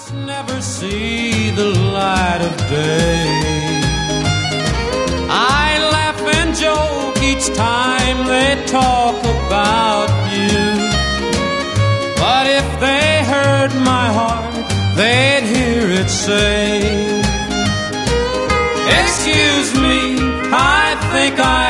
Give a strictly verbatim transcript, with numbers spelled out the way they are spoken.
must never see the light of day. I laugh and joke each time they talk about you, but if they heard my heart, they'd hear it say, excuse me, I think I